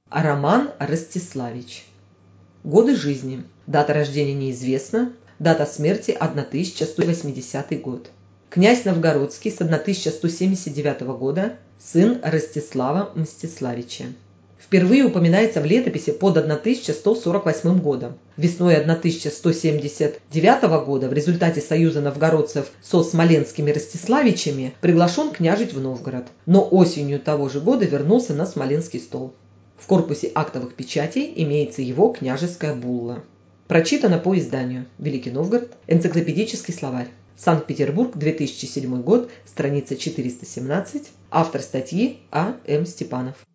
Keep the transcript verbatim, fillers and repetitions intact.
А Роман Ростиславич. Годы жизни. Дата рождения неизвестна. Дата смерти тысяча сто восьмидесятый год. Князь Новгородский с тысяча сто семьдесят девятого года, сын Ростислава Мстиславича. Впервые упоминается в летописи под тысяча сто сорок восьмым годом. Весной тысяча сто семьдесят девятого года в результате союза новгородцев со смоленскими Ростиславичами приглашен княжить в Новгород, но осенью того же года вернулся на Смоленский стол. В корпусе актовых печатей имеется его княжеская булла. Прочитано по изданию Великий Новгород. Энциклопедический словарь. Санкт-Петербург, две тысячи седьмой год, страница четыреста семнадцать. Автор статьи А. М. Степанов.